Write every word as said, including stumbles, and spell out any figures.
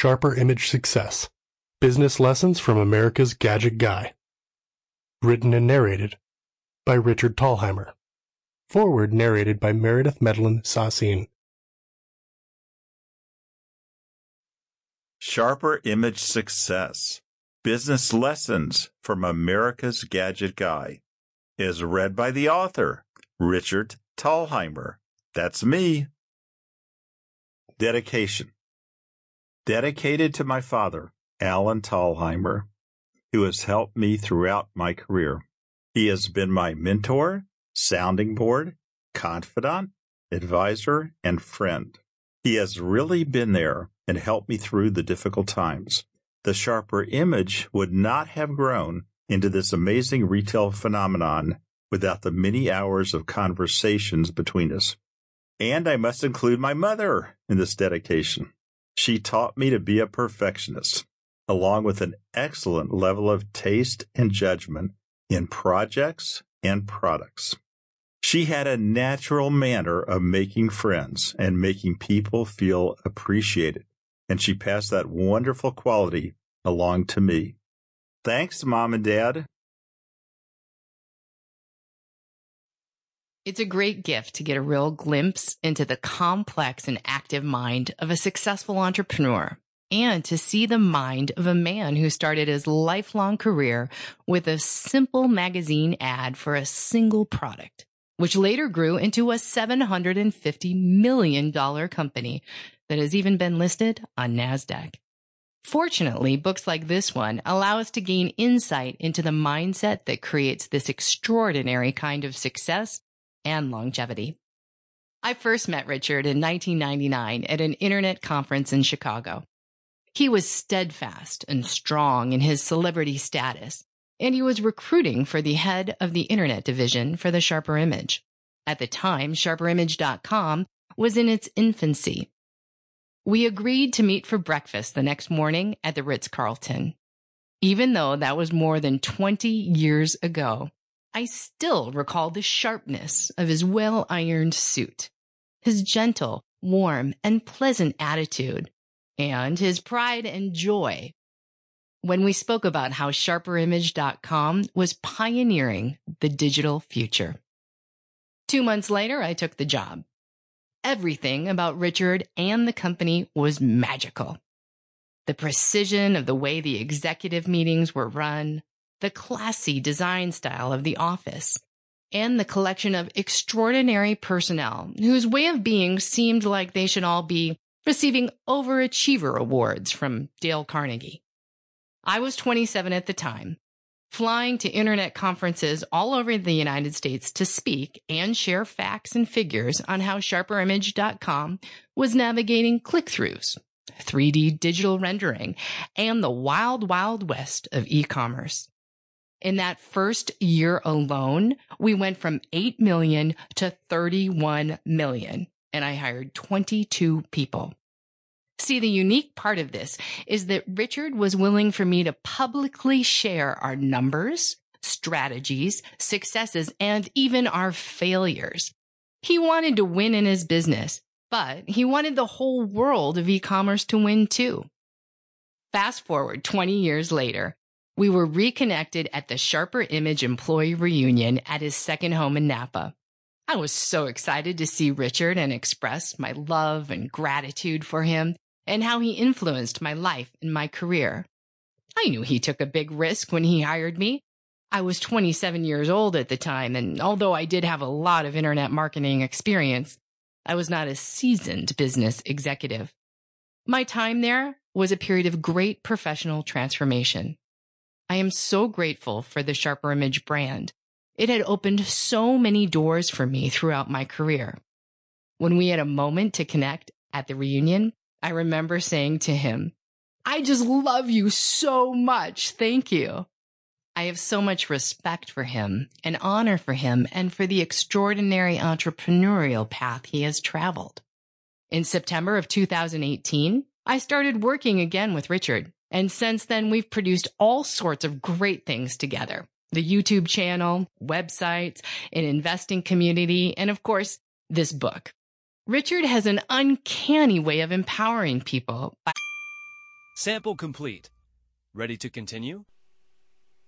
Sharper Image Success, Business Lessons from America's Gadget Guy. Written and narrated by Richard Thalheimer. Forward narrated by Meredith Medlin Sassin. Sharper Image Success, Business Lessons from America's Gadget Guy is read by the author, Richard Thalheimer. That's me. Dedication. Dedicated to my father, Alan Thalheimer, who has helped me throughout my career. He has been my mentor, sounding board, confidant, advisor, and friend. He has really been there and helped me through the difficult times. The Sharper Image would not have grown into this amazing retail phenomenon without the many hours of conversations between us. And I must include my mother in this dedication. She taught me to be a perfectionist, along with an excellent level of taste and judgment in projects and products. She had a natural manner of making friends and making people feel appreciated, and she passed that wonderful quality along to me. Thanks, Mom and Dad. It's a great gift to get a real glimpse into the complex and active mind of a successful entrepreneur, and to see the mind of a man who started his lifelong career with a simple magazine ad for a single product, which later grew into a seven hundred fifty million dollars company that has even been listed on NASDAQ. Fortunately, books like this one allow us to gain insight into the mindset that creates this extraordinary kind of success and longevity. I first met Richard in nineteen ninety-nine at an internet conference in Chicago. He was steadfast and strong in his celebrity status, and he was recruiting for the head of the internet division for the Sharper Image. At the time, sharper image dot com was in its infancy. We agreed to meet for breakfast the next morning at the Ritz-Carlton. Even though that was more than twenty years ago, I still recall the sharpness of his well-ironed suit, his gentle, warm, and pleasant attitude, and his pride and joy when we spoke about how sharper image dot com was pioneering the digital future. Two months later, I took the job. Everything about Richard and the company was magical. The precision of the way the executive meetings were run, the classy design style of the office, and the collection of extraordinary personnel whose way of being seemed like they should all be receiving overachiever awards from Dale Carnegie. I was twenty-seven at the time, flying to internet conferences all over the United States to speak and share facts and figures on how sharper image dot com was navigating click-throughs, three D digital rendering, and the wild, wild west of e-commerce. In that first year alone, we went from eight million to thirty-one million, and I hired twenty-two people. See, the unique part of this is that Richard was willing for me to publicly share our numbers, strategies, successes, and even our failures. He wanted to win in his business, but he wanted the whole world of e-commerce to win too. Fast forward twenty years later, we were reconnected at the Sharper Image employee reunion at his second home in Napa. I was so excited to see Richard and express my love and gratitude for him and how he influenced my life and my career. I knew he took a big risk when he hired me. I was twenty-seven years old at the time, and although I did have a lot of internet marketing experience, I was not a seasoned business executive. My time there was a period of great professional transformation. I am so grateful for the Sharper Image brand. It had opened so many doors for me throughout my career. When we had a moment to connect at the reunion, I remember saying to him, "I just love you so much. Thank you." I have so much respect for him and honor for him and for the extraordinary entrepreneurial path he has traveled. In September of two thousand eighteen, I started working again with Richard. And since then, we've produced all sorts of great things together. The YouTube channel, websites, an investing community, and of course, this book. Richard has an uncanny way of empowering people by Sample complete. Ready to continue?